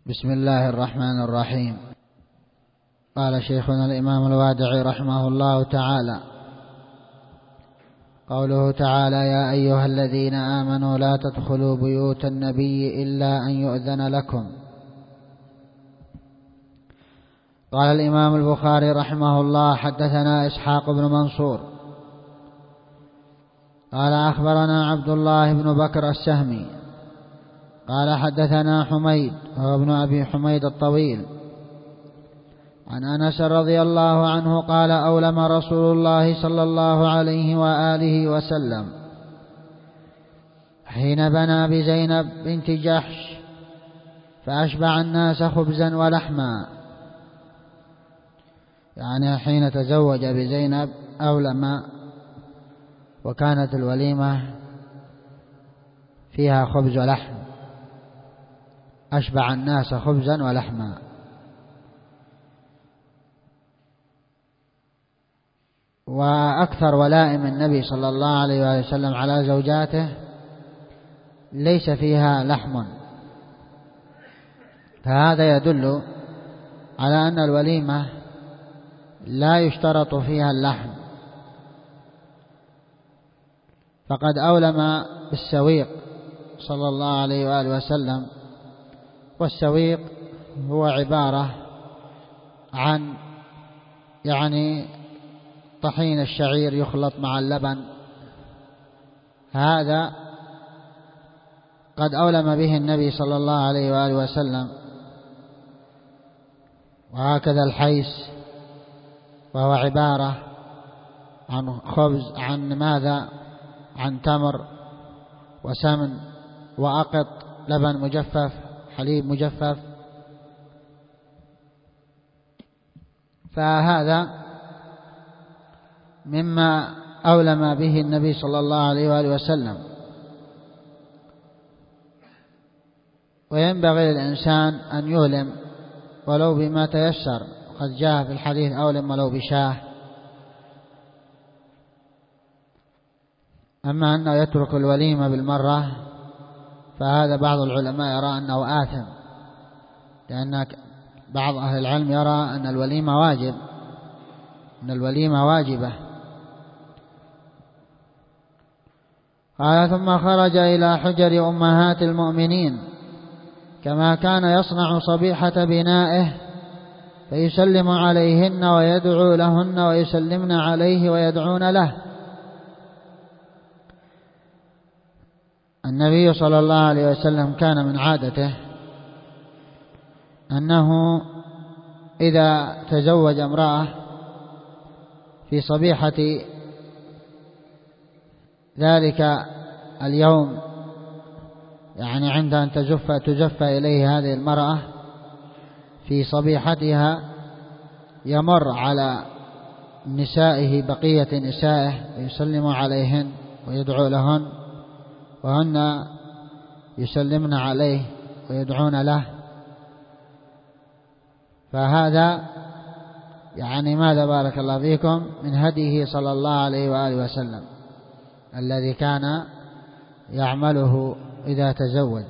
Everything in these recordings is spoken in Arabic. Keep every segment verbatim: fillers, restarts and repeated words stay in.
بسم الله الرحمن الرحيم. قال شيخنا الإمام الوادعي رحمه الله تعالى: قوله تعالى: يا أيها الذين آمنوا لا تدخلوا بيوت النبي إلا أن يؤذن لكم. قال الإمام البخاري رحمه الله: حدثنا إسحاق بن منصور قال أخبرنا عبد الله بن بكر السهمي قال حدثنا حميد هو ابن أبي حميد الطويل عن أنس رضي الله عنه قال: أولم رسول الله صلى الله عليه وآله وسلم حين بنى بزينب بنت جحش فأشبع الناس خبزا ولحما، يعني حين تزوج بزينب أولم، وكانت الوليمة فيها خبز ولحم، أشبع الناس خبزا ولحما. وأكثر ولائم النبي صلى الله عليه وسلم على زوجاته ليس فيها لحم، فهذا يدل على أن الوليمة لا يشترط فيها اللحم. فقد أولم بالسويق صلى الله عليه وآله وسلم، والسويق هو عبارة عن يعني طحين الشعير يخلط مع اللبن، هذا قد أولم به النبي صلى الله عليه وآله وسلم. وهكذا الحيس، وهو عبارة عن خبز، عن ماذا؟ عن تمر وسمن وأقط، لبن مجفف، حليب مجفف. فهذا مما أولم به النبي صلى الله عليه وآله وسلم. وينبغي للإنسان أن يولم ولو بما تيسر، قد جاء في الحديث: أولم ولو بشاه. أما أنه يترك الوليمة بالمرة فهذا بعض العلماء يرى أنه آثم، لأن بعض أهل العلم يرى أن الوليمة واجب، أن الوليمة واجبة. قال: ثم خرج إلى حجر أمهات المؤمنين كما كان يصنع صبيحة بنائه، فيسلم عليهن ويدعو لهن ويسلمن عليه ويدعون له. النبي صلى الله عليه وسلم كان من عادته أنه إذا تزوج امرأة في صبيحة ذلك اليوم، يعني عند أن تزف تزف إليه هذه المرأة في صبيحتها، يمر على نسائه بقية نسائه ويسلم عليهن ويدعو لهن، وهن يسلمن عليه ويدعون له. فهذا يعني ماذا بارك الله فيكم من هديه صلى الله عليه وآله وسلم الذي كان يعمله إذا تزوج.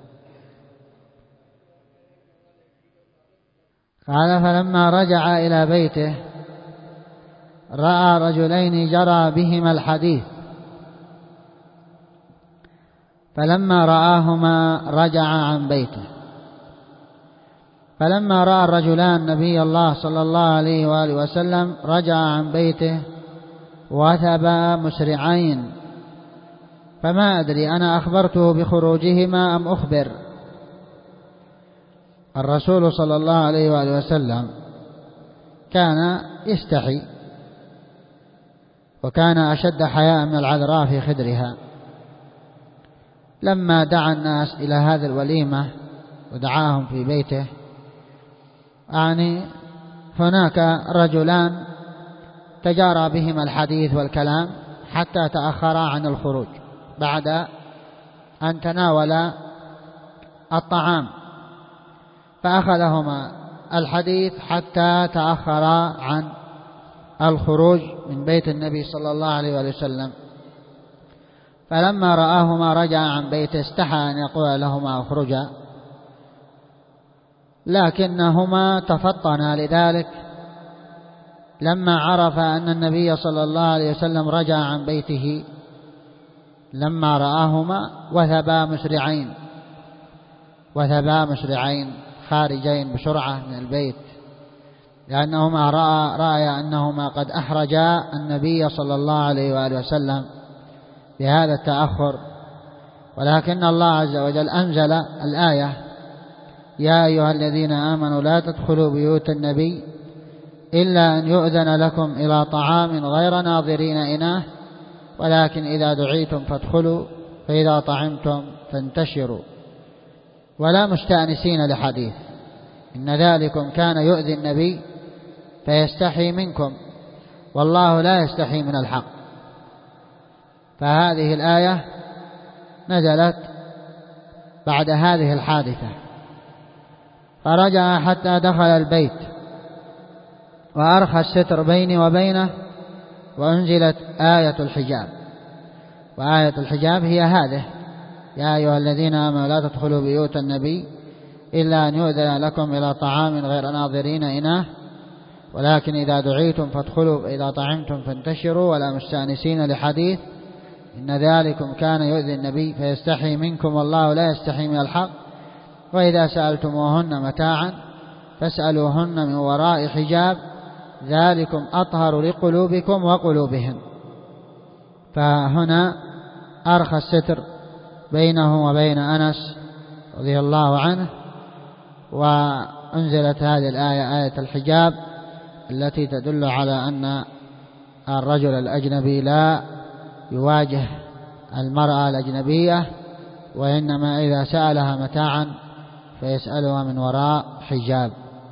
قال: فلما رجع إلى بيته رأى رجلين جرى بهما الحديث، فلما رآهما رجع عن بيته. فلما رأى الرجلان نبي الله صلى الله عليه وآله وسلم رجع عن بيته وثبا مسرعين، فما أدري أنا أخبرته بخروجهما أم أخبر. الرسول صلى الله عليه وآله وسلم كان يستحي، وكان أشد حياء من العذراء في خدرها. لما دعا الناس إلى هذه الوليمة ودعاهم في بيته، يعني هناك رجلان تجارى بهما الحديث والكلام حتى تأخرا عن الخروج بعد أن تناولا الطعام، فأخذهما الحديث حتى تأخرا عن الخروج من بيت النبي صلى الله عليه وسلم. فلما رآهما رجع عن بيته استحى أن يقول لهما: اخرجا، لكنهما تفطنا لذلك لما عرف أن النبي صلى الله عليه وسلم رجع عن بيته، لما رآهما وثبا مسرعين وثبا مسرعين خارجين بسرعة من البيت، لأنهما رأى رأي أنهما قد أحرجا النبي صلى الله عليه وآله وسلم بهذا التأخر. ولكن الله عز وجل أنزل الآية: يا أيها الذين آمنوا لا تدخلوا بيوت النبي إلا أن يؤذن لكم إلى طعام غير ناظرين إناه ولكن إذا دعيتم فادخلوا فإذا طعمتم فانتشروا ولا مستأنسين لحديث، إن ذلكم كان يؤذي النبي فيستحي منكم والله لا يستحي من الحق. فهذه الآية نزلت بعد هذه الحادثة، فرجع حتى دخل البيت وأرخى الستر بيني وبينه، وأنزلت آية الحجاب. وآية الحجاب هي هذه: يا أيها الذين آمنوا لا تدخلوا بيوت النبي إلا أن يؤذن لكم إلى طعام غير ناظرين إناه ولكن إذا دعيتم فادخلوا فإذا طعمتم فانتشروا ولا مستأنسين لحديث، إن ذلكم كان يؤذي النبي فيستحي منكم والله لا يستحي من الحق، وإذا سألتموهن متاعا فاسألوهن من وراء حجاب ذلكم أطهر لقلوبكم وقلوبهم. فهنا أرخى الستر بينه وبين أنس رضي الله عنه، وأنزلت هذه الآية آية الحجاب التي تدل على أن الرجل الأجنبي لا يواجه المرأة الأجنبية، وإنما إذا سألها متاعا فيسألها من وراء حجاب.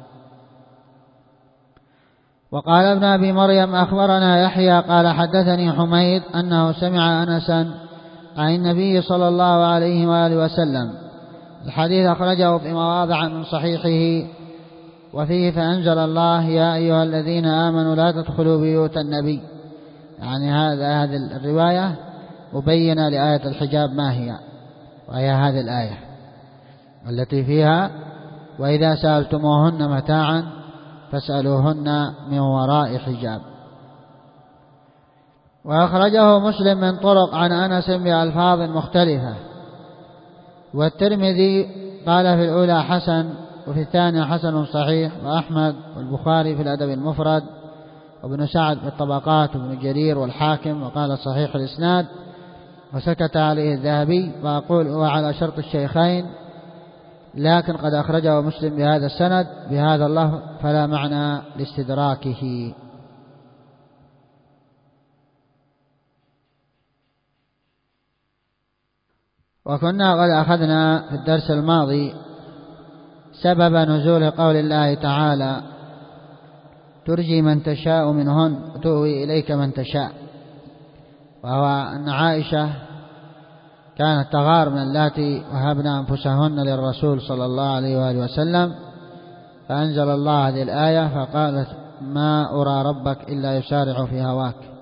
وقال ابن أبي مريم أخبرنا يحيى قال حدثني حميد أنه سمع أنسا عن النبي صلى الله عليه وآله وسلم. الحديث أخرجه في مواضع من صحيحه وفيه: فأنزل الله يا أيها الذين آمنوا لا تدخلوا بيوت النبي. يعني هذا هذه الرواية مبينة لآية الحجاب ما هي، وهي هذه الآية التي فيها: وإذا سألتموهن متاعا فاسألوهن من وراء حجاب. وأخرجه مسلم من طرق عن أنس بألفاظ مختلفة، والترمذي قال في الأولى حسن وفي الثانية حسن صحيح، وأحمد والبخاري في الأدب المفرد، وابن سعد في الطبقات، وابن جرير والحاكم وقال صحيح الإسناد، وسكت عليه الذهبي وأقول هو على شرط الشيخين، لكن قد أخرجه مسلم بهذا السند بهذا اللفظ فلا معنى لاستدراكه. وكنا قد أخذنا في الدرس الماضي سبب نزول قول الله تعالى: ترجي من تشاء منهن وتؤوي إليك من تشاء، وهو أن عائشة كانت تغار من اللاتي وهبن أنفسهن للرسول صلى الله عليه وآله وسلم، فأنزل الله هذه الآية فقالت: ما أرى ربك إلا يسارع في هواك.